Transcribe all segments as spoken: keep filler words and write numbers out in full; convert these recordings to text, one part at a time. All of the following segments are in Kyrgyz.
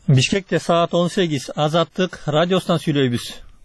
Бишкекте саат он сегиз Азаттык радиосунан сүйлөйбүз.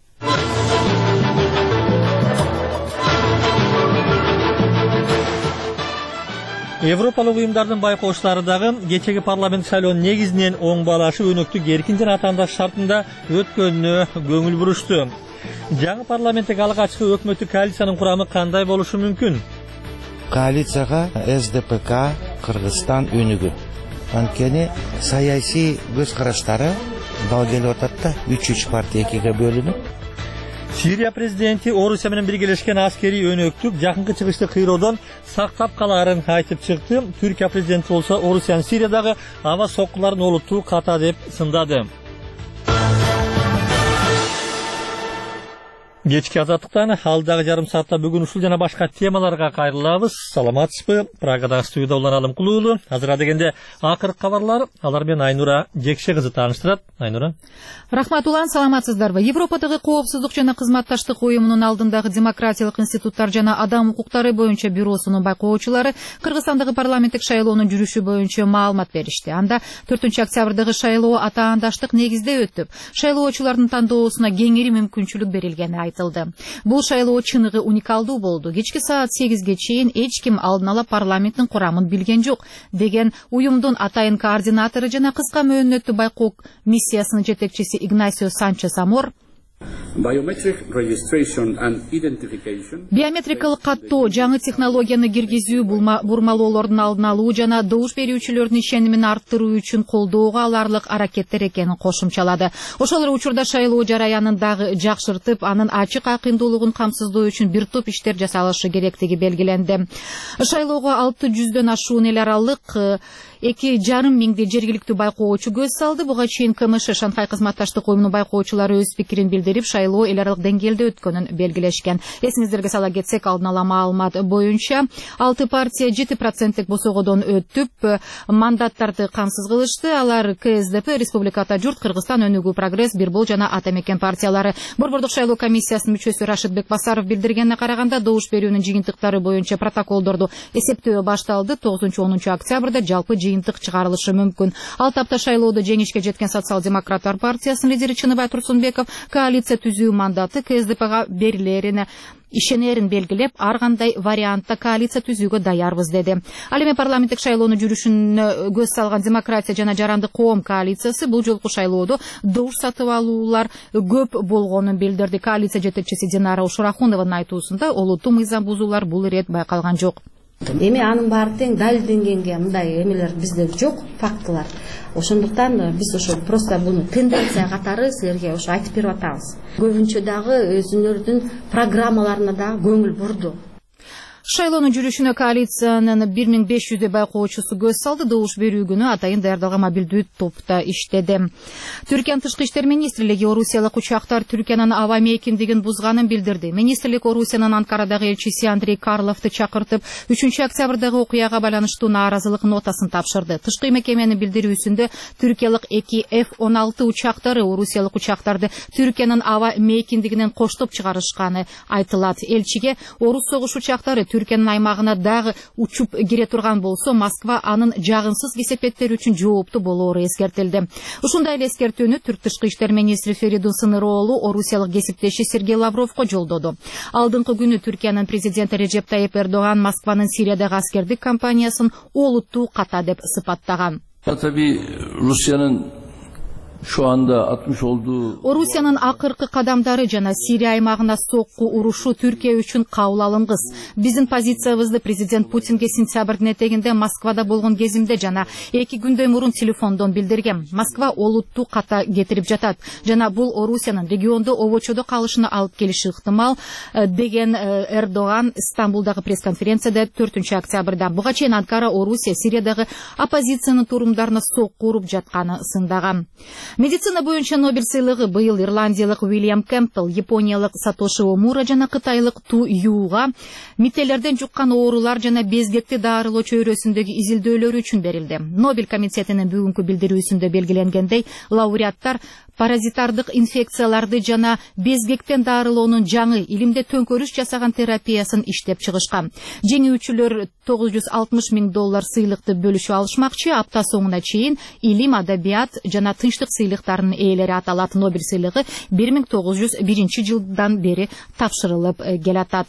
Европалык уюмдардын байкоочулары дагы кечеги парламент шайлоонун негизинен оң баалашып өнөктүк эркин жана атаандаш шартында өткөнүнө көңүл бурушту. Жаңы парламенттик алгачкы өкмөттүк коалициянын курамы кандай болушу мүмкүн? Коалицияга эс дэ пэ ка, Кыргызстан өнүгү. Анткени саясий көз караштары дал келип атат да, үч-үч партия экиге бөлүнүп. Сирия президенти Орусия менен биргелешкен аскерий өнөктүк жакынкы чыгышты кыйроодон сактап калаарын айтып чыкты. Түркия президенти болсо Орусиянын Сириядагы аба соккуларын олуттуу ката деп сындады. Кечки Азаттыктан алдагы жарым саатта бүгүн ушул жана башка темаларга кайрылабыз. Саламатсызбы? Прагадагы студияда Улан Алым Кулуулу. Азыр адегенде акыркы кабарлар, алар менен Айнура Жекше кызы тааныштырат. Айнура. Рахмат Улан, саламатсыздарбы? Европадагы коопсуздук жана кызматташтык уюмунун алдындагы демократиялык институттар жана адам укуктары боюнча бюросунун байкоочулары Кыргызстандагы парламенттик шайлоонун жүрүшү боюнча маалымат беришти. Анда төртүнчү октябрдагы шайлоо атаандаштык негизде өтүп, шайлоочулардын тандоосуна кеңири мүмкүнчүлүк берилгени айтылды. Бул шайлоо чыныгы уникалдуу болду. Кечки саат сегизге чейин эч ким алдын ала парламенттин курамын билген жок, деген уюмдун атайын координатору жана кыска мөөнөттүү байкоо миссиясынын жетекчиси Игнасио Санчес Амор биометрикалык каттоо, жаңы технологияны киргизүү, бурмалоолордун алдын алуу жана добуш берүүчүлөрдүн ишенимин арттыруу үчүн колдоого аларлык аракеттер экенин кошумчалады. Ошол эле учурда шайлоо жараянын дагы жакшыртып, анын ачык акындуулугун камсыздоо үчүн бир топ иштер жасалышы керектиги белгиленди. Шайлоого алты жүздөн ашуун эл аралык эки жарым миңдей жергиликтүү байкоочу көз салды. Буга чейин ка эм эш Шанхай кызматташтык уюмунун байкоочулары өз пикирин билдирип, шайлоо эл аралык деңгээлде өткөнүн белгилешкен. Эсиңиздерге сала кетсек, алдын ала маалымат боюнча алты партия жети проценттик босогодон өтүп, мандаттарды камсыз кылышты. Алар ка эс дэ пэ, Республика Ата журт, Кыргызстан өнүгүү, Прогресс, Бирбол жана Ата мекен партиялары. Борбордук шайлоо комиссиясынын мүчөсү Рашид Бекбасаров билдиргенине караганда, добуш берүүнүн жыйынтыктары боюнча протоколдорду эсептөө башталды. тогузунчу онунчу октябрда жалпы жыйынтык чыгарылышы мүмкүн. Ал тапта шайлоодо жеңишке жеткен Социал-демократтар партиясынын лидери Чыныбай Турсунбеков коалиция түзүү мандаты ка эс дэ пэга берилерине ишенерин белгилеп, ар кандай вариантта коалиция түзүүгө даярбыз деди. Ал эми парламенттик шайлоонун жүрүшүнө көз салган Демократия жана Жарандык коом коалициясы бул жолку шайлоодо добуш сатып алуулар көп болгонун билдирди. Коалиция жетекчиси Динара Ушурахунованын айтуусунда, олуттуу мыйзам бузуулар бул ирет байкалган жок. Эми анын баары тең далилденгенге мындай эмелер бизде жок, фактылар. Ошондуктан биз ошо просто буну тенденция катары силерге ошо айтып берип атабыз. Көбүнчө дагы өзүнөрдүн программаларына да көңүл бурду. Шайлоонун жүрүшүнө коалициянын бир миң беш жүздөй байкоочусу көз салды. Добуш берүү күнү атайын даярдалган мобилдүү топта иштеди. Түркиянын тышкы иштер министрлиги Орусиялык учактар Түркиянын аба мейкиндигин бузганын билдирди. Министрлик Орусиянын Анкарадагы элчиси Андрей Карловду чакыртып, үчүнчү октябрдагы окуяга байланыштуу нааразылык нотасын тапшырды. Тышкы мекеменин билдирүүсүндө Түркиялык эки эф он алты учактары Орусиялык учактарды Түркиянын аба мейкиндигинен коштоп чыгарышканы айтылат. Элчиге Орус согуш учактары Түркиянын аймагына дагы учуп кире турган болсо, Москва анын жагынсыз кесепеттери үчүн жооптуу болоору эскертилди. Ушундай эле эскертүүнү Түрк тышкы иштер министри Феридун Сыныроолу Орусиялык кесиптеши Сергей Лавровго жолдоду. Алдыңкы күнү Түркиянын президенти Режеп Тайип Эрдоган Москванын Сириядагы аскердик кампаниясын олуттуу ката деп сыпаттаган. Tabii Rusya'nın şu anda atmış olduğu Орусиянын акыркы кадамдары жана Сирия аймагына сокку урушу Түркия үчүн кабыл алынгыс. Биздин позициябызды президент Путинге сентябрдын этегинде Москвада болгон кезимде жана эки күндөй мурун телефондон билдиргем. Москва олуттуу ката кетирип жатат жана бул Орусиянын региондо обочодо калышына алып келиши ыктымал, деген Эрдоган Стамбулдагы пресс-конференцияда төртүнчү октябрда. Буга чейин Анкара Орусия Сириядагы оппозициянын турумдарына сокку уруп жатканы сындаган. Медицина боюнча Нобель сыйлыгы быйыл ирландиялык Уильям Кэмпбелл, япониялык Сатоши Омура жана кытайлык Ту Юга мителерден жуккан оорулар жана безгекти дарылоо чөйрөсүндөгү изилдөөлөрү үчүн берилди. Нобель комитетинин бүгүнкү билдирүүсүндө белгиленгендей, лауреаттар паразитардык инфекцияларды жана безгектен дарылоонун жаңы илимде төңкөрүш жасаган терапиясын иштеп чыгышкан. Жеңүүчүлөр тогуз жүз алтымыш миң доллар сыйлыкты бөлүшүп алышмакчы. Апта соңуна чейин илим, адабият жана тынчтык сыйлыктарынын ээлери аталат. Нобель сыйлыгы бир миң тогуз жүз биринчи жылдан бери тапшырылып келатат.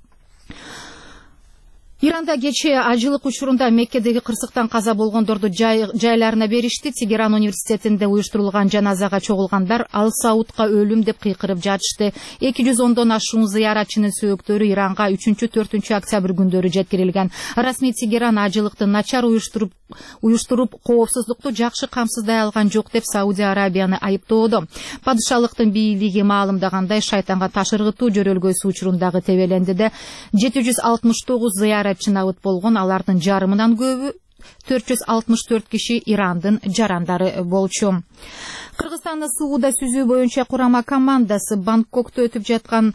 Иранда кечээ ажылык учурунда Меккедеги кырсыктан каза болгондорду жайларына беришти. Тегеран университетинде уюштурулган жаназага чогулгандар Ал Саудка өлүм деп кыйкырып жатышты. эки жүз ондон ашуун зыяратчынын сөөктөрү Иранга үчүнчү төртүнчү октябрь күндөрү жеткирилген. Расмий Тегеран ажылыкты начар уюштуруп уюштуруп коопсуздукту жакшы камсыздай алган жок деп Саудия Арабияны айыптоодо. Падышалыктын бийлиги маалымдагандай, шайтанга ташыргытуу жөрөлгөсү учурундагы тебелендиде жети жүз алтымыш тогуз зыяратчы абыт болгон, алардын жарымынан көбү төрт жүз алтымыш төрт киши Ирандын жарандары болчу. Кыргызстандын сууда сүзүү боюнча курама командасы Бангкокто өтүп жаткан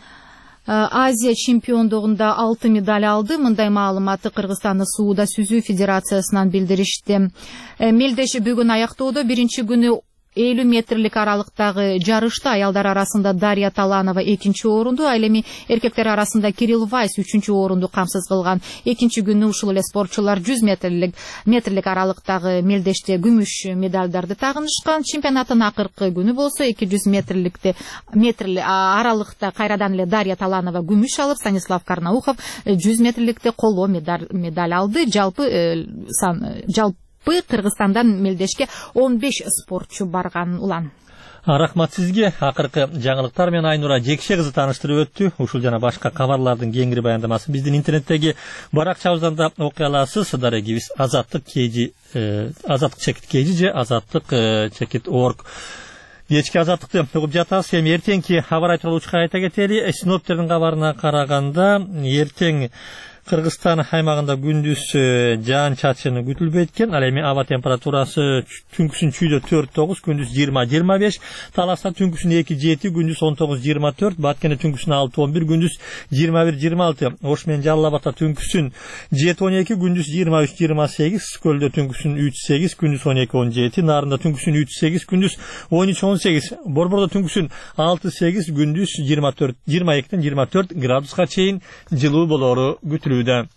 Азия чемпиондугунда алты медаль алды. Мындай маалыматты Кыргызстандын сууда сүзүү федерациясынан билдиришти. Мелдеш бүгүн аяктоодо биринчи күнү элүү метрлик аралыктагы жарышта аялдар арасында Дарья Таланова экинчи орунду, ал эми эркектер арасында Кирилл Вайс үчүнчү орунду камсыз кылган. Экинчи күнү ушул эле спортчулар жүз метрлик метрлик аралыктагы мелдеште күмүш медалдарды тагынышкан. Чемпионаттын акыркы күнү болсо эки жүз метрликте метр аралыкта кайрадан эле Дарья Таланова күмүш алып, Станислав Карнаухов жүз метрликте коло медаль алды. Жалпы сан жалпы Кыргызстандан мелдешке он беш спортчу барган улан. Рахмат сизге. Акыркы жаңылыктар менен Айнура Жекше кызы тааныштырып өттү. Ушул жана башка кабарлардын кеңири баяндамасын биздин интернеттеги баракчабыздан да окуй аласыз. Дарегибиз азаттык кеji азаттык чекит кеji же азаттык чекит орг. Кечки азаттыкты угуп жатасыз. Эми эртеңки аба ырайы тууралуу айта кетели. Синоптиктердин кабарына караганда эртең Кыргызстан аймагында күндүз жаан чачыны күтүлбөйт экен. Ал эми аба температурасы түнкүсүн чүйдө төрт тогуз, күндүз жыйырма жыйырма беш, Таласта түнкүсүн эки жети, күндүз он тогуз жыйырма төрт, Баткенде түнкүсүн алты он бир, күндүз жыйырма бир жыйырма алты, Ош менен Жалал Абадта түнкүсүн жети он эки, күндүз жыйырма үч жыйырма сегиз, Көлдө түнкүсүн үч сегиз, күндүз он эки он жети, Нарында түнкүсүн үч сегиз, күндүз он үч он сегиз, Борбордо түнкүсүн алты сегиз, күндүз жыйырма төрт жыйырма экиден жыйырма төрт градуска чейин жылуу болору күтүлөт.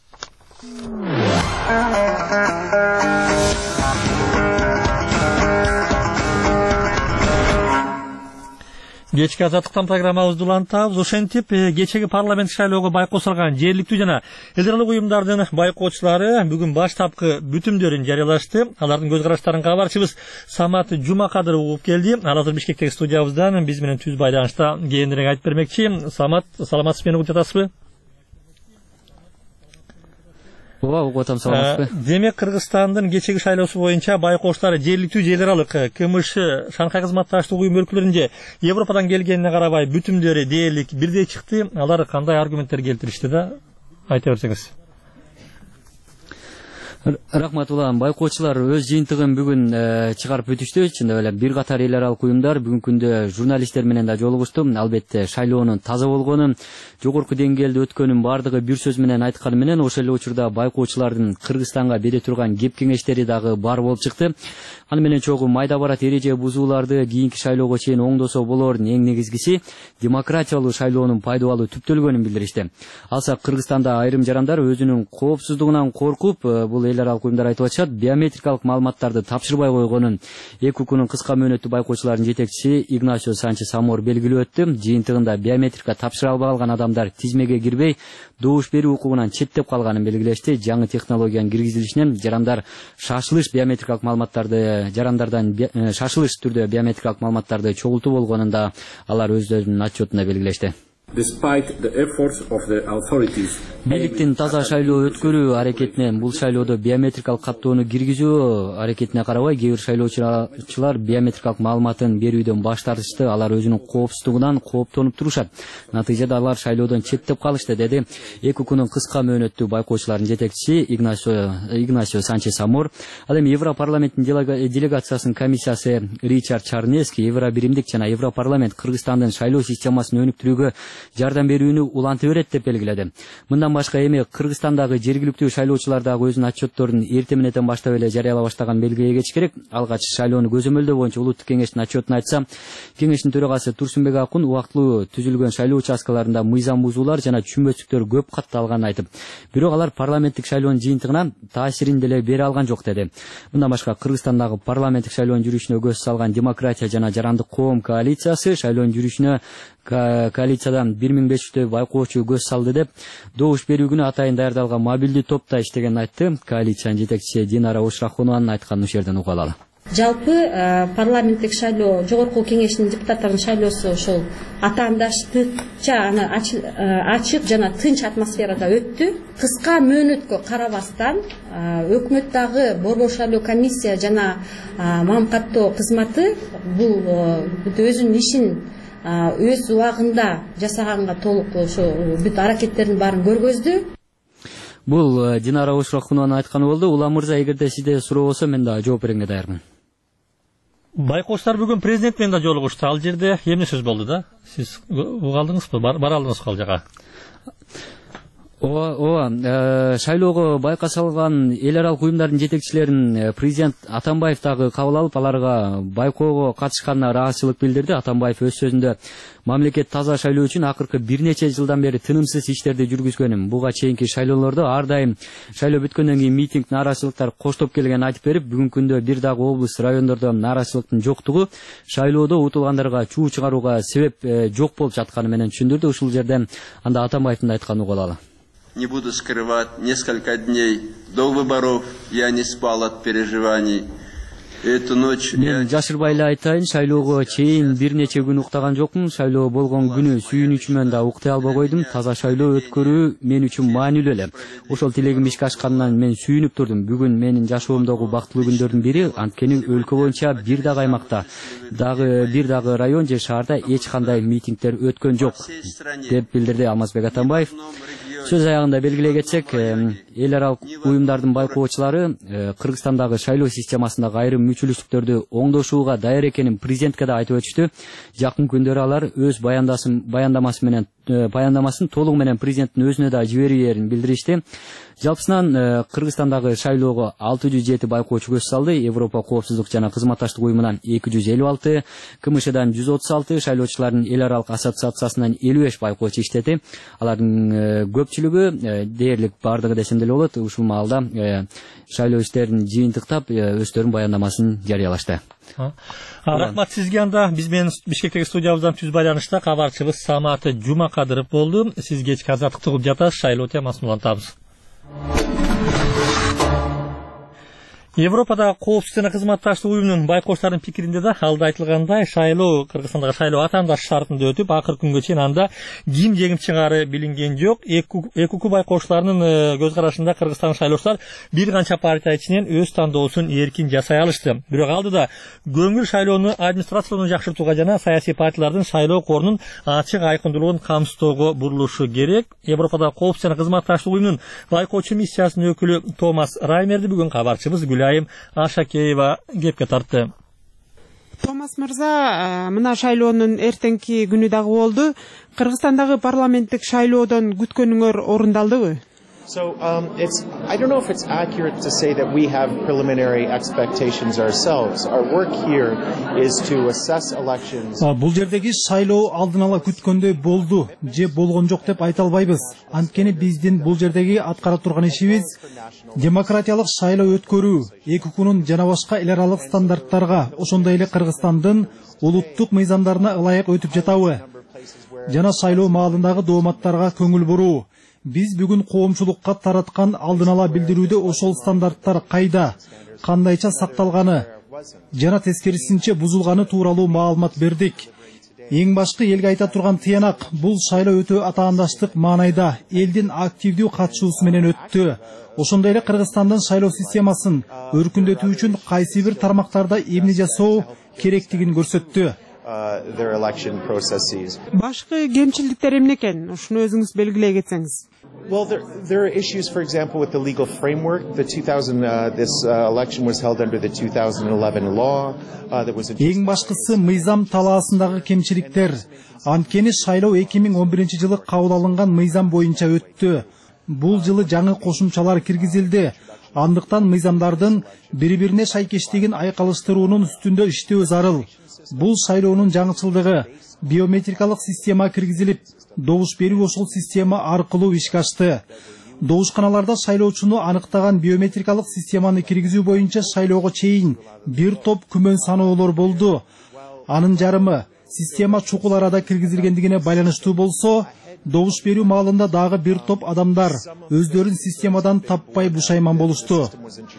Кечки азаттыктан программабызды улантабыз. Ошентип кечеги парламент шайлоого байкосулган жергиликтүү жана эл аралык уюмдардын байкоочулары бүгүн баштапкы бүтүмдөрүн жарыялашты. Алардын көз караштарын кабарчыбыз Самат Жумакадыров угуп келди. Ал азыр Бишкектеги студиябыздан биз менен түз байланышта кээинирээк айтып бермекчи. Самат, саламатсыз, мени угуп жатасызбы? Ооба, угуп атам, саламатсызбы? Демек, Кыргызстандын кечеги шайлоосу боюнча байкоочулары жергиликтүү же эл аралык КМШ Шанхай кызматташтык уюм өлкөлөрүнө Европадан келгенине карабай бүтүмдөрү дээрлик бирдей чыкты. Алар кандай аргументтер келтиришти да айта берсеңиз. Рахмат улам. Байкоочулар өз жыйынтыгын бүгүн чыгарып өтүштү. Чындап эле бир катар эл аралык уюмдар бүгүнкү күндө журналисттер менен да жолугушту. Албетте шайлоонун таза болгонун, жогорку деңгээлде өткөнүн бардыгы бир сөз менен айтканы менен, ошол эле учурда байкоочулардын Кыргызстанга бере турган кеп кеңештери дагы бар болуп чыкты. Аны менен чогуу майда барат эреже бузууларды кийинки шайлоого чейин оңдосо болорун, эң негизгиси демократиялуу шайлоонун пайдалуу түптөлгөнүн билдиришти. Алсак Кыргызстанда айрым жарандар өзүнүн коопсуздугунан коркуп, бул эл аралык уюмдар айтып атышат, биометрикалык маалыматтарды тапшырбай койгонун эки укунун кыска мөөнөттүү байкоочулардын жетекчиси Игнасио Санчес Амор белгилеп өттү. Жыйынтыгында биометрика тапшыра албай калган адамдар тизмеге кирбей, добуш берүү укугунан четтеп калганын белгилешти. Жаңы технологиянын киргизилишинен жарандар шашылыш биометрикалык маалыматтарды жарандардан шашылыш түрдө биометрикалык маалыматтарды чогултуу болгонун да алар өздөрүнүн отчетунда белгилешти. Бийликтин таза шайлоо өткөрүү аракетинен бул шайлоодо биометрикалык каттоону киргизүү аракетине карабай кээ бир шайлоочулар биометрикалык маалыматын берүүдөн баш тартышты. Алар өзүнүн коопсуздугунан кооптонуп турушат. Натыйжада алар шайлоодон четтеп калышты, деди эки укунун кыска мөөнөттүү байкоочулардын жетекчиси Игнасио Санчес Амор. Ал эми Европарламенттин делегациясынын комиссиясы Ричард Чарнески Евробиримдик жана Европарламент Кыргызстандын шайлоо системасын өнүктүрүүгө жардам берүүнү улантып берет деп белгиледи. Мындан башка эми Кыргызстандагы жергиликтүү шайлоочулар дагы өзүнүн отчетторун эртең менен баштап эле жарыялай баштаган белгиге кетиш керек. Алгач шайлоону көзөмөлдөө боюнча улуттук кеңештин отчетун айтсам, кеңештин төрагасы Турсунбек Акун убактылуу түзүлгөн шайлоо участкаларында мыйзам бузуулар жана түшүнбөчтүктөр көп катталганын айтып, бирок алар парламенттик шайлоонун жыйынтыгына таасирин деле бере алган жок деди. Мындан башка Кыргызстандагы парламенттик шайлоонун жүрүшүнө көз салган Демократия жана Жарандык коом коалициясы шайлоонун жүрүшүнө коалициядан бир миң беш жүздөй байкоочу көз салды деп, добуш берүү күнү атайын даярдалган мобилдүү топто иштегенин айтты. Коалициянын жетекчиси Динара Ушрахунованын айтканын ушул жерден угуп алалы. Жалпы парламенттик шайлоо, жогорку кеңештин депутаттарынын шайлоосу ошол атаандаштыкча аны ачык жана тынч атмосферада өттү. Кыска мөөнөткө карабастан өкмөт дагы борбор шайлоо комиссия жана мамкаттоо кызматы бул өзүнүн ишин өз убагында жасаганга толук ошо бүт аракеттердин баарын көргөздү. Бул Динара Ушрахунованын айтканы болду. Улам мырза, эгерде сизде суроо болсо, мен да жооп берүүгө даярмын. Байкоочулар бүгүн президент менен да жолугушту. Ал жерде эмне сөз болду да? Сиз уга алдыңызбы? Бара алдыңызбы ал жака? Ооба, ооба, шайлоого байкасалган эл аралык уюмдардын жетекчилерин президент Атамбаев дагы кабыл алып, аларга байкоого катышканына ыраазычылык билдирди. Атамбаев өз сөзүндө мамлекет таза шайлоо үчүн акыркы бир нече жылдан бери тынымсыз иштерди жүргүзгөнүн, буга чейинки шайлоолордо ар дайым шайлоо бүткөндөн кийин митинг, нааразычылыктар коштоп келгенин айтып берип, бүгүнкү күндө бир дагы облус, райондордо нааразычылыктын жоктугу шайлоодо утулгандарга чуу чыгарууга себеп жок болуп жатканы менен түшүндүрдү. Ушул жерден анда Атамбаевдин айтканын угуп алалы. Не буду скрывать, несколько дней до выборов я не спал от переживаний. Эту ночь мен жашырбай эле айтайын, шайлоого чейин бир нече күн уктаган жокмун. Шайлоо болгон күнү сүйүнүчүмөн да уктай албай койдум. Таза шайлоо өткөрүү мен үчүн маанилүү эле. Ошол тилегим ишке ашканынан мен сүйүнүп турдум. Бүгүн менин жашоомдогу бактылуу күндөрдүн бири. Анткени өлкө боюнча бир дагы аймакта, дагы бир дагы район же шаарда эч кандай митингдер өткөн жок деп билдирди Алмазбек Атамбаев. Сөз аягында белгилей кетсек, эл аралык уюмдардын байкоочулары Кыргызстандагы шайлоо системасындагы айрым мүчүлүштүктөрдү оңдошууга даяр экенин президентке да айтып өтүштү. Жакын күндөрү алар өз баяндамасы менен баяндамасын толугу менен президенттин өзүнө да жиберээрин билдиришти. Жалпысынан Кыргызстандагы шайлоого алты жүз жети байкоочу көз салды. Европа коопсуздук жана кызматташтык уюмунан эки жүз элүү алты, КМШдан жүз отуз алты, шайлоочулардын эл аралык ассоциациясынан элүү беш байкоочу иштеди. Алардын көпчүлүгү дээрлик бардыгы десем деле болот. Ушул маалда шайлоо иштерин жыйынтыктап өздөрүнүн баяндамасын жарыялашты. Рахмат сизге. Анда биз менен Бишкектеги студиябыздан түз байланышта кабарчыбыз Саматы Жумакадыров болду. Сиз кечки азаттыкты угуп жатасыз, шайлоо темасын улантабыз. Европадагы коопсуздук жана кызматташтык уюмунун байкоочулардын пикиринде да алда айтылгандай шайлоо Кыргызстандагы шайлоо атаандаш шартында өтүп, акыркы күнгө чейин анда ким жеңип чыгары билинген жок. Эки уку байкоочуларынын көз карашында Кыргызстандын шайлоочулар бир канча партия ичинен өз тандоосун эркин жасай алышты. Бирок алдыда көңүл шайлоону администрацияны жакшыртууга жана саясий партиялардын шайлоо корунун ачык айкындуулугун камсыздоого бурулушу керек. Европадагы коопсуздук жана кызматташтык уюмунун байкоочу миссиясынын өкүлү Томас Раймерди бүгүн кабарчыбыз Гүлайым Ашакеева кепке тартты. Томас мырза, мына шайлоонун эртеңки күнү дагы болду. Кыргызстандагы парламенттик шайлоодон күткөнүңөр орундалдыбы? So um, it's, I don't know if it's accurate to say that we have preliminary expectations ourselves. Our work here is to assess elections. Бул жердеги шайлоо алдын ала күткөндөй болду же болгон жок деп айта албайбыз. Анткени биздин бул жердеги аткара турган ишибиз демократиялык шайлоо өткөрүү, эки укунун жана башка эл аралык стандарттарга, ошондой эле Кыргызстандын улуттук мыйзамдарына ылайык өтүп жатабы? Жана шайлоо маалындагы дооматтарга көңүл буруу. Биз бүгүн коомчулукка тараткан алдын ала билдирүүдө ошол стандарттар кайда, кандайча сакталганы жана тескерисинче бузулганы тууралуу маалымат бердик. Эң башкы элге айта турган тыянак бул шайлоо өтө атаандаштык маанайда элдин активдүү катышуусу менен өттү. Ошондой эле Кыргызстандын шайлоо системасын өркүндөтүү үчүн кайсы бир тармактарда эмне жасоо керектигин көрсөттү. Башкы кемчиликтер эмне экен? Ушуну өзүңүз белгилей кетсеңиз. Well, there, there are issues, for example, with the legal framework. The two thousand, uh, this uh, election was held under the two thousand eleven law. Uh, that was Эң башкысы мыйзам талаасындагы кемчиликтер. Анткени шайлоо эки миң он биринчи жылы кабыл алынган мыйзам боюнча өттү. Бул жылы жаңы кошумчалар киргизилди. Андыктан мыйзамдардын бири-бирине шайкештигин айкалыштыруунун үстүндө иштөө зарыл. Бул шайлоонун жаңычылдыгы. Биометрикалык система киргизилип, добуш берүү ошол система аркылуу ишке ашты. Добушканаларда шайлоочуну аныктаган биометрикалык системаны киргизүү боюнча шайлоого чейин бир топ күмөн саноолор болду. Анын жарымы система чукул арада киргизилгендигине байланыштуу болсо, добуш берүү маалында дагы бир топ адамдар өздөрүн системадан таппай бушайман болушту.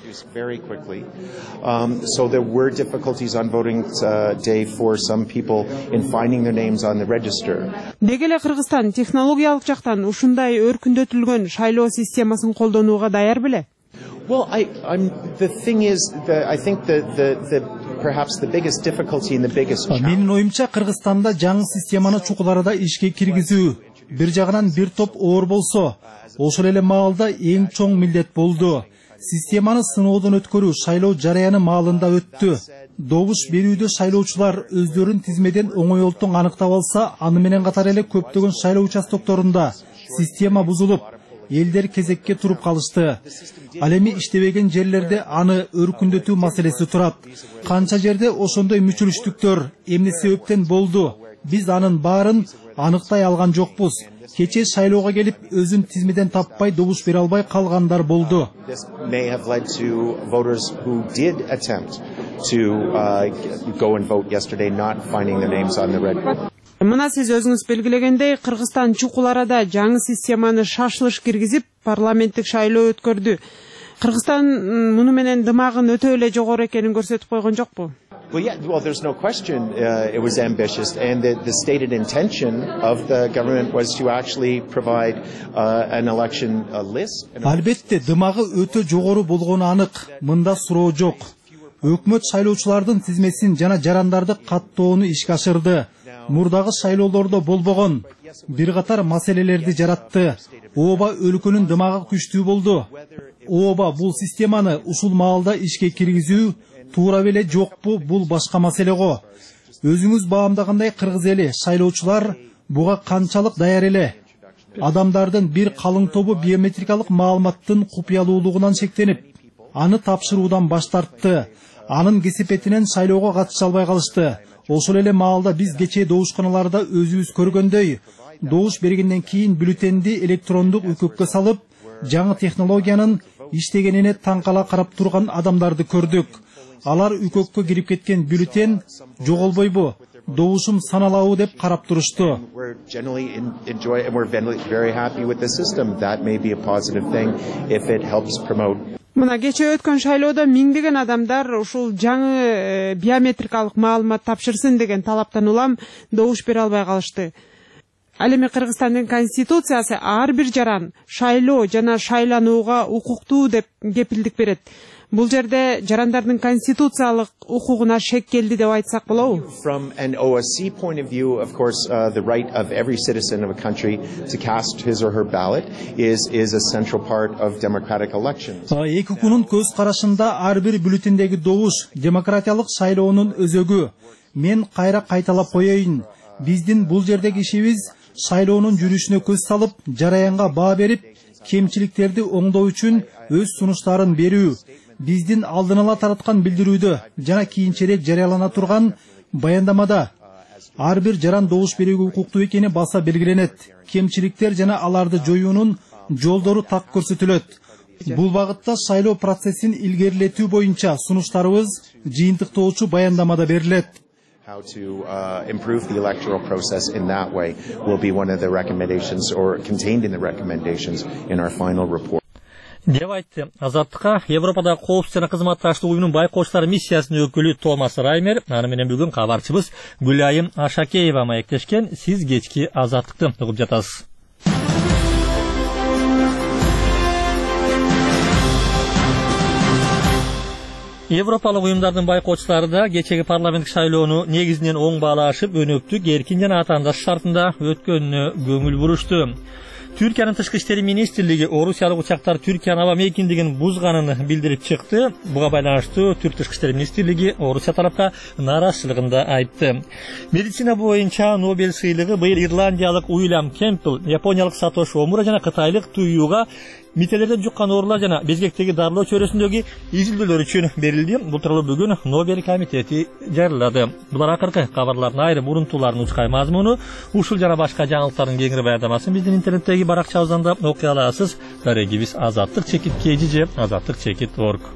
Um, so there were difficulties on voting uh, day for some people in finding their names on the register. Деги эле Кыргызстан технологиялык жактан ушундай өркүндөтүлгөн шайлоо системасын колдонууга даяр беле? Well, I, I'm, the thing is, the, I think the, the, the, perhaps the biggest difficulty and the biggest challenge. Менин оюмча Кыргызстанда жаңы системаны чукул арада ишке киргизүү бир жагынан бир топ оор болсо, ошол эле маалда эң чоң милдет болду. Системаны сыноодон өткөрүү шайлоо жараяны маалында өттү. Добуш берүүдө шайлоочулар өздөрүн тизмеден оңойлтуң аныктап алса, аны менен катар эле көптөгөн шайлоо участокторунда система бузулуп, элдер кезекке туруп калышты. Ал эми иштебеген жерлерде аны өркүндөтүү маселеси турат. Канча жерде ошондой мүчүлүштүктөр эмне себептен болду? Биз анын баарын аныктай алган жокпуз. Кече шайлоого келип өзүн тизмеден таппай добуш бере албай калгандар болду. This may have led to voters who did attempt to uh, go and vote yesterday not finding their names on the red. Мына сиз өзүңүз белгилегендей, Кыргызстан чукул арада жаңы системаны шашылыш киргизип, парламенттик шайлоо өткөрдү. Кыргызстан муну менен дымагын өтө эле жогору экенин көрсөтүп койгон жокпу? Well, yeah, well, there's no question uh, it was ambitious, and the, the stated intention of the government was to actually provide uh, an election uh, list. Албетте, дымагы өтө жогору болгону анык, мында суроо жок. Өкмөт шайлоочулардын тизмесин жана жарандарды каттоону ишке ашырды. Мурдагы шайлоолордо болбогон бир катар маселелерди жаратты. Ооба өлкөнүн дымагы күчтүү болду. Ооба бул системаны ушул маалда ишке киргизүү туура беле жокпу, бул башка маселе го. Өзүңүз баамдагандай кыргыз эли шайлоочулар буга канчалык даяр эле? Адамдардын бир калың тобу биометрикалык маалыматтын купуялуулугунан шектенип, аны тапшыруудан баш тартты. Анын кесепетинен шайлоого катыша албай калышты. Ошол эле маалда биз кечээ добушканаларда өзүбүз көргөндөй, добуш бергенден кийин бюллетенди электрондук үкөккө салып, жаңы технологиянын иштегенине таң кала карап турган адамдарды көрдүк. Алар үкөккө кирип кеткен бюллетен жоголбойбу, добушум саналабы деп карап турушту. Мына кечээ өткөн шайлоодо миңдеген адамдар ушул жаңы биометрикалык маалымат тапшырсын деген талаптан улам добуш бере албай калышты. Ал эми Кыргызстандын конституциясы ар бир жаран шайлоо жана шайланууга укуктуу деп кепилдик берет. Бул жерде жарандардын конституциялык укугуна шек келди деп айтсак болобу? From an O S C point of view, of course, uh, the right of every citizen of a country to cast his or her ballot is is a central part of democratic elections. Эки укугунун көз карашында ар бир бюллетендеги добуш демократиялык шайлоонун өзөгү. Мен кайра кайталап коеюн. Биздин бул жердеги ишибиз шайлоонун жүрүшүнө көз салып, жараянга баа берип, кемчиликтерди оңдоо үчүн өз сунуштарын берүү. Биздин алдын ала тараткан билдирүүдө жана кийинчерээк жарыялана турган баяндамада ар бир жаран добуш берүүгө укуктуу экени баса белгиленет. Кемчиликтер жана аларды жоюунун жолдору так көрсөтүлөт. Бул багытта шайлоо процессин илгерилетүү боюнча сунуштарыбыз жыйынтыктоочу баяндамада берилет. How to uh, improve the electoral process in that way will be one of the recommendations or contained in the recommendations in our final report. деп айтты. Азаттыкка Европада коопсуздук жана кызматташтык уюмунун байкоочулары миссиясынын өкүлү Томас Раймер, аны менен бүгүн кабарчыбыз Гүлайым Ашакеева маектешкен. Сиз кечки Азаттыкты угуп жатасыз. Европалык уюмдардын байкоочулары да кечеги парламенттик шайлоону негизинен оң баалашып, өнөктүк, эркин жана атаандаш шартында өткөнүнө көңүл бурушту. Türkiye'nin Tышкы иштери министрлиги Орусиялык учактар Türkiye'nin аба мейкиндигин бузганын билдирип чыкты. Буга байланыштуу Түрк Тышкы иштери министрлиги Орусия тарапка нааразычылыгын да айтты. Медицина боюнча Нобель сыйлыгы быйыл ирландиялык Уильям Кемпбелл, япониялык Сатоши Омура жана кытайлык Туюга мителерден жуккан оорулар жана безгектеги дарылоо чөйрөсүндөгү изилдөөлөр үчүн берилди. Бул тууралуу бүгүн Нобель комитети жарыялады. Булар акыркы кабарлардын айрым урунтууларынын учкай мазмуну, ушул жана башка жаңылыктардын кеңири баяндамасын биздин интернеттеги баракчабыздан да окуй аласыз. Дарегибиз азаттык чекит kg же азаттык чекит точка орг.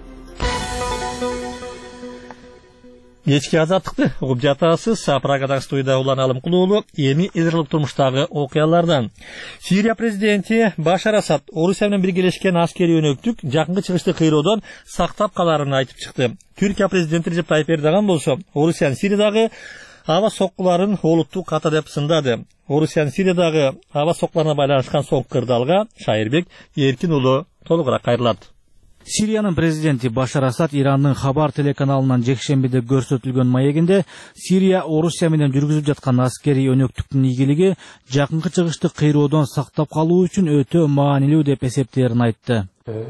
Кечки Азаттыкты угуп жатасыз. Прагадагы студияда Улан Алымкулуулу. Эми израилдик турмуштагы окуялардан. Сирия президенти Башар Асад Орусия менен биргелешкен аскерий өнөктүк жакынкы чыгышты кыйроодон сактап каларын айтып чыкты. Түркия президенти Режеп Тайип Эрдоган болсо Орусиянын Сириядагы аба соккуларын олуттуу ката деп сындады. Орусиянын Сириядагы аба соккуларына байланышкан соңку кырдаалга Шайырбек Эркин уулу толугураак кайрылат. Сириянын президенти Башар Асад Ирандын Хабар телеканалынан жекшембиде көрсөтүлгөн маегинде Сирия Орусия менен жүргүзүп жаткан аскерий өнөктүктүн ийгилиги жакынкы чыгышты кыйроодон сактап калуу үчүн өтө маанилүү деп эсептээрин айтты.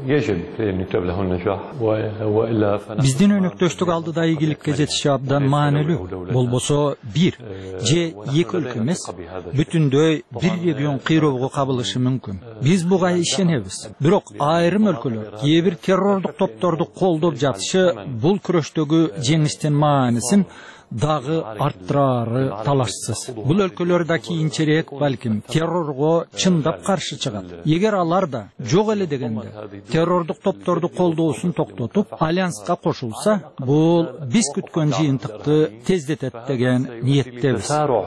Биздин өнөктөштүк алдыда ийгиликке жетиши абдан маанилүү. Болбосо бир же эки өлкө эмес, бүтүндөй бир регион кыйроого кабылышы мүмкүн. Биз буга ишенебиз. Бирок айрым өлкөлөр кээ бир террордук топторду колдоп жатышы бул күрөштөгү жеңиштин маанисин дагы арттырары талашсыз. Бул өлкөлөр да кийинчерээк балким террорго чындап каршы чыгат. Эгер алар да жок эле дегенде террордук топторду колдоосун токтотуп альянска кошулса, бул биз күткөн жыйынтыкты тездетет деген ниеттебиз.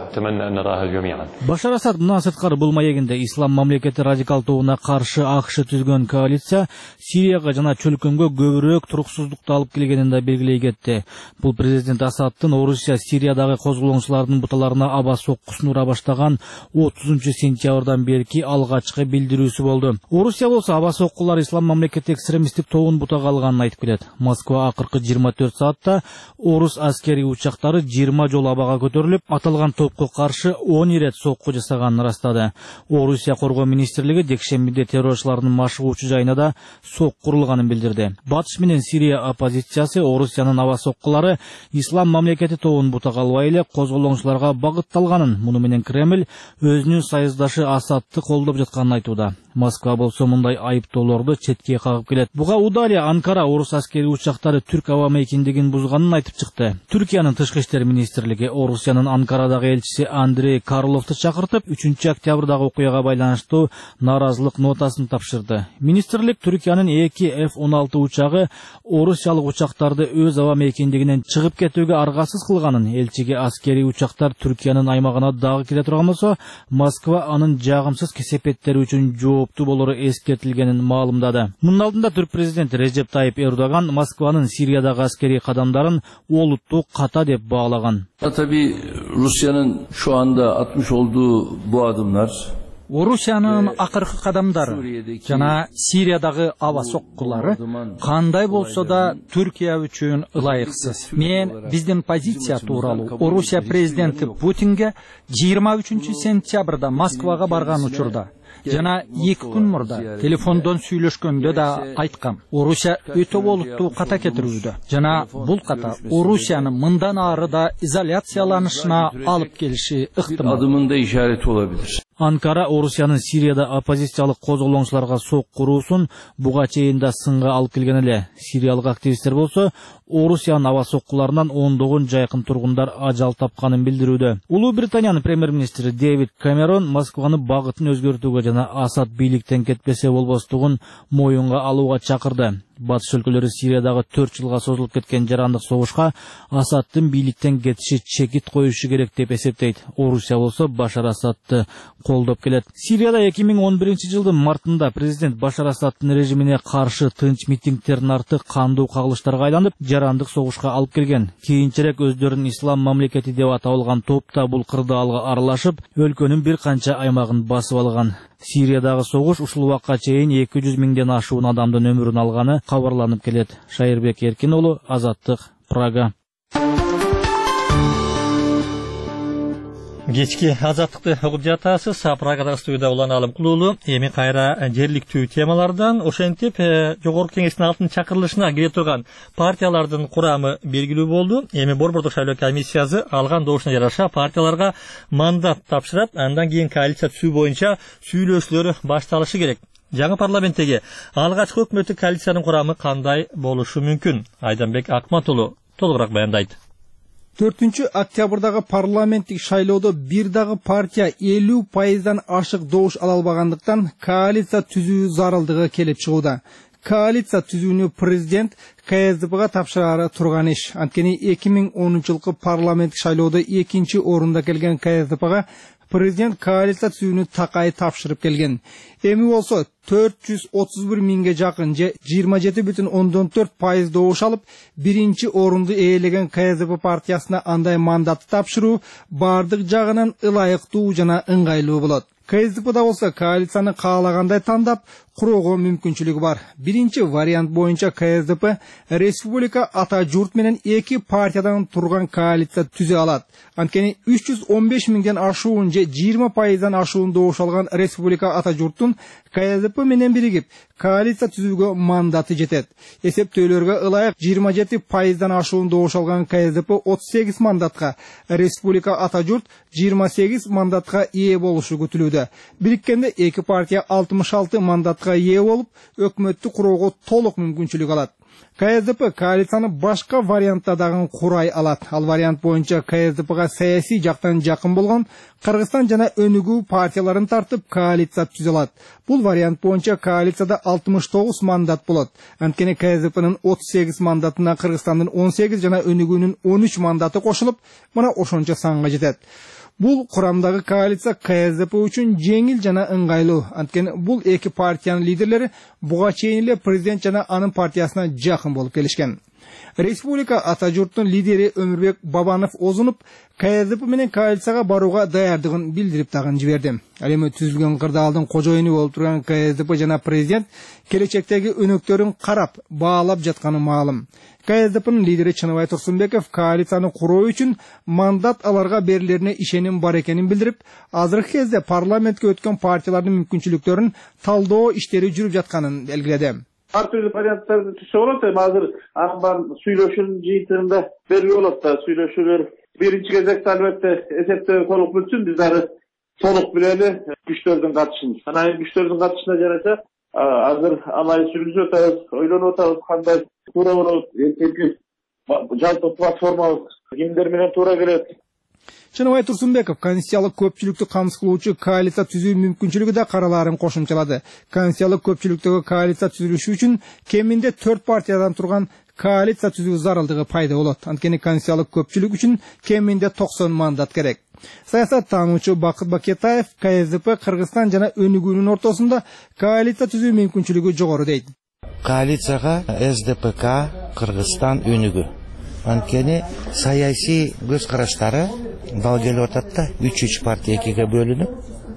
Башар Асад мындан сырткары бул маегинде Ислам мамлекети радикал тобуна каршы акш түзгөн коалиция Сирияга жана чөлкөмгө көбүрөөк туруксуздукту алып келгенин да белгилей кетти. Бул президент Асадтын Орусия Сириядагы козголоңчулардын буталарына аба соккусун ура баштаган отузунчу сентябрдан берки алгачкы билдирүүсү болду. Орусия болсо аба соккулар Ислам мамлекети экстремисттик тобун бутага алганын айтып келет. Москва акыркы жыйырма төрт саатта орус аскерий учактары жыйырма жолу абага көтөрүлүп, аталган топко каршы он ирет сокку жасаганын ырастады. Орусия коргоо министрлиги жекшембиде террорчулардын машыгуучу жайына да сок курулганын билдирди. Батыш менен Сирия оппозициясы Орусиянын аба соккулары Ислам мамлекети тобун бутага албай эле козголоңчуларга багытталганын, муну менен Кремль өзүнүн союздашы Асадты колдоп жатканын айтууда. Москва болсо мындай айыптоолорду четке кагып келет. Буга Удалия Анкара орус аскерий учактары түрк аба мейкиндигин бузганын айтып чыкты. Түркиянын Тышкы иштер министрлиги Орусиянын Анкарадагы элчиси Андрей Карловду чакыртып, үчүнчү октябрдагы окуяга байланыштуу нааразылык нотасын тапшырды. Министрлик Түркиянын эки эф он алты учагы орусиялык учактарды өз аба мейкиндигинен чыгып кетүүгө аргасыз кылганын, элчиге аскерий учактар Түркиянын аймагына дагы кире турган болсо, Москва анын жагымсыз кесепеттери үчүн жооптуу болору эскертилгенин маалымдады. Мунун алдында түрк президенти Режеп Тайип Эрдоган Москванын Сириядагы аскерий кадамдарын олуттуу ката деп баалаган. Tabii Rusya'nın şu anda atmış olduğu bu adımlar Орусиянын акыркы кадамдары жана Сириядагы аба соккулары кандай болсо да Түркия үчүн ылайыксыз. Мен биздин позиция тууралуу Орусия президенти Путинге жыйырма үчүнчү сентябрда Москвага барган учурда жана эки күн мурда телефондон сүйлөшкөндө да айткам. Орусия өтө олуттуу ката кетирүүдө жана бул ката Орусиянын мындан ары да изоляцияланышына алып келиши ыктымал. Adımında işareti olabilir. Анкара Орусиянын Сирияда оппозициялык козголоңчуларга сок куруусун буга чейин да сынга алып келген эле. Сириялык активисттер болсо Орусиянын аба соккуларынан ондогон жайкын тургундар ажал тапканын билдирүүдө. Улуу Британиянын премьер-министри Дэвид Камерон Москваны багытын өзгөртүүгө жана Асад бийликтен кетпесе болбостугун моюнга алууга чакырды. Батыш өлкөлөрү Сириядагы төрт жылга созулуп кеткен жарандык согушка Асадтын бийликтен кетиши чекит коюшу керек деп эсептейт. Орусия болсо Башар Асадты колдоп келет. Сирияда эки миң он биринчи жылдын мартында президент Башар Асадтын режимине каршы тынч митингдердин арты кандуу кагылыштарга айланып, жарандык согушка алып келген. Кийинчерээк өздөрүн ислам мамлекети деп аталган топта бул кырдаалга аралашып, өлкөнүн бир канча аймагын басып алган. Сириядагы согуш ушул убакка чейин эки жүз миңден ашуун адамдын өмүрүн алганы кабарланып келет. Шайырбек Эркин уулу, Азаттык, Прага. Кечки азаттыкты угуп жатасыз. Прагадагы студияда улан Алым Кулуулу. Эми кайра жерликтүү темалардан ошентип жогорку кеңештин алтынчы чакырылышына кире турган партиялардын курамы белгилүү болду. Эми Борбордук шайлоо комиссиясы алган добушуна жараша партияларга мандат тапшырат. Андан кийин коалиция түзүү боюнча сүйлөшүүлөр башталышы керек. Жаңы парламенттеги алгачкы өкмөттүк коалициянын курамы кандай болушу мүмкүн? Айданбек Акмат уулу толугураак баяндайт. төртүнчү октябрдагы парламенттик шайлоодо бир дагы партия элүү пайыздан ашык добуш ала албагандыктан коалиция түзүү зарылдыгы келип чыгууда. Коалиция түзүүнү президент КСДПга тапшырары турган иш. Анткени эки миң онунчу жылкы парламенттик шайлоодо экинчи орунда келген КСДПга президент коалиция түзүүнү такай тапшырып келген. Эми болсо төрт жүз отуз бир миңге жакын же жыйырма жети бүтүн ондон төрт пайыз добуш алып, биринчи орунду ээлеген КСДП партиясына андай мандатты тапшыруу бардык жагынан ылайыктуу жана ыңгайлуу болот. КСДПда болсо коалицияны каалагандай тандап курууга мүмкүнчүлүгү бар. Биринчи вариант боюнча КСДП республика ата журт менен эки партиядан турган коалиция түзө алат. Анткени үч жүз он беш миңден ашуун же жыйырма пайыздан ашуун добуш алган республика ата журттун КСДП менен биригип коалиция түзүүгө мандаты жетет. Эсептөөлөргө ылайык жыйырма жети пайыздан ашуун добуш алган КСДП отуз сегиз мандатка, республика ата журт жыйырма сегиз мандатка ээ болушу күтүлүүдө. Бириккенде эки партия алтымыш алты мандатка ээ болуп, өкмөттү курууга толук мүмкүнчүлүк алат. КСДП коалицияны башка вариантта дагы курай алат. Ал вариант боюнча КСДПга саясий жактан жакын болгон Кыргызстан жана Өнүгүү партияларын тартып коалиция түзө алат. Бул вариант боюнча коалицияда алтымыш тогуз мандат болот. Анткени КСДПнын отуз сегиз мандатына Кыргызстандын он сегиз жана Өнүгүүнүн он үч мандаты кошулуп, мына ошончо санга жетет. Бул курамдагы коалиция КСДП үчүн жеңил жана ыңгайлуу. Анткени бул эки партиянын лидерлери буга чейин эле президент жана анын партиясына жакын болуп келишкен. Республика ата журттун лидери Өмүрбек Бабанов Озунуп КСДП менен коалицияга барууга даярдыгын билдирип тагын жиберди. Ал эми түзүлгөн кырдаалдын кожоюну болуп турган КСДП жана президент келечектеги өнөктөрүн карап, баалап жатканы маалым. КСДПнын лидери Чыныбай Турсунбеков коалицияны куруу үчүн мандат аларга берилерине ишеним бар экенин билдирип, азыркы кезде парламентке өткөн партиялардын мүмкүнчүлүктөрүн талдоо иштери жүрүп жатканын белгиледи. Ар түрдүү варианттарды түшө болот, эми азыр анын баарын сүйлөшүүнүн жыйынтыгында белгилүү болот да. Сүйлөшүүлөр биринчи кезекте албетте эсептөө толук бүтсүн, биз дагы толук билели күчтөрдүн катышын. Анан күчтөрдүн катышына жараша азыр анай сүйлөшүп атабыз, ойлонуп атабыз, кандай туура болот, эркинки жалпы платформабыз кимдер менен туура келет. Чыныбай Турсунбеков конституциялык көпчүлүктү камсыз кылуучу коалиция түзүү мүмкүнчүлүгү да каралаарын кошумчалады. Конституциялык көпчүлүктөгү коалиция түзүлүшү үчүн кеминде төрт партиядан турган коалиция түзүү зарылдыгы пайда болот. Анткени конституциялык көпчүлүк үчүн кеминде токсон мандат керек. Саясаттануучу Бакыт Бакетаев КСДП Кыргызстан жана Өнүгүүнүн ортосунда коалиция түзүү мүмкүнчүлүгү жогору дейт. Коалицияга СДПК, Кыргызстан, Өнүгүү. Анткени саясий көз караштары дал келип атат да, үч үч партия экиге бөлүнүп.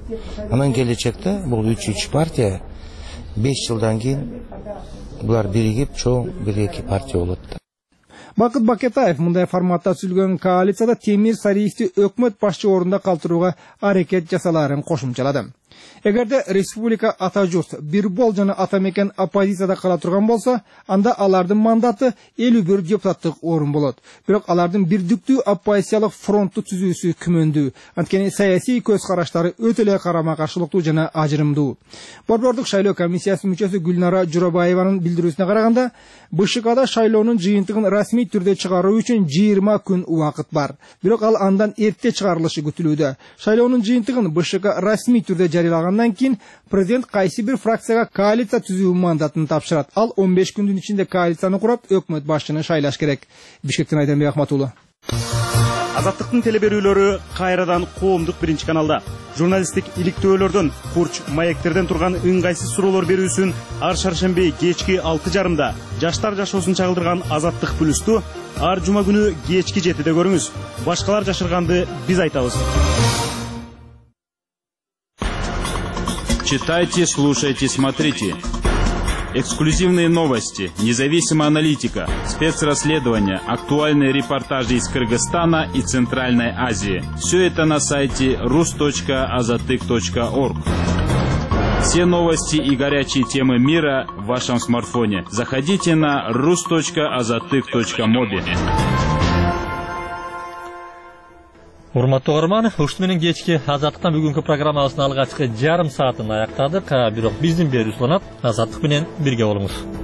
Анан келечекте бул үч үч партия беш жылдан кийин булар биригип чоң бир эки партия болот да. Бакыт Бакетаев мындай форматта түзүлгөн коалицияда Темир Сариевди өкмөт башчы орунда калтырууга аракет жасалаарын кошумчалады. Эгерде республика ата журт, Бирбол жана ата мекен оппозицияда кала турган болсо, анда алардын мандаты элүү бир депутаттык орун болот. Бирок алардын бирдиктүү оппозициялык фронтту түзүүсү күмөндүү. Анткени саясий көз караштары өтө эле карама каршылыктуу жана ажырымдуу. Борбордук шайлоо комиссиясынын мүчөсү Гүлнара Журабаеванын билдирүүсүнө караганда, БШКда шайлоонун жыйынтыгын расмий түрдө чыгаруу үчүн жыйырма күн убакыт бар. Бирок ал андан эрте чыгарылышы күтүлүүдө. Шайлоонун жыйынтыгын БШК расмий түрдө жарыялагандан кийин президент кайсы бир фракцияга коалиция түзүү мандатын тапшырат. Ал он беш күндүн ичинде коалицияны курап, өкмөт башчыны шайлаш керек. Бишкектен Айдарбек Ахматулы. Азаттыктын телеберүүлөрү кайрадан коомдук биринчи каналда. Журналисттик иликтөөлөрдөн, курч маектерден турган ыңгайсыз суроолор берүүсүн ар шаршемби кечки алты жарымда жаштар жашоосун чагылдырган Азаттык плюсту ар жума күнү кечки жетиде көрүңүз. Башкалар жашырганды биз айтабыз. Читайте, слушайте, смотрите. Эксклюзивные новости, независимая аналитика, спецрасследования, актуальные репортажи из Кыргызстана и Центральной Азии. Все это на сайте рус точка азаттык точка орг. Все новости и горячие темы мира в вашем смартфоне. Заходите на рус точка азаттык точка моби. Урматтуу угарман, ушуну менен кечки Азаттыктан бүгүнкү программабыздын алгачкы жарым саатын аяктадык. Бирок биздин берүүбүз уланат. Азаттык менен бирге болуңуз.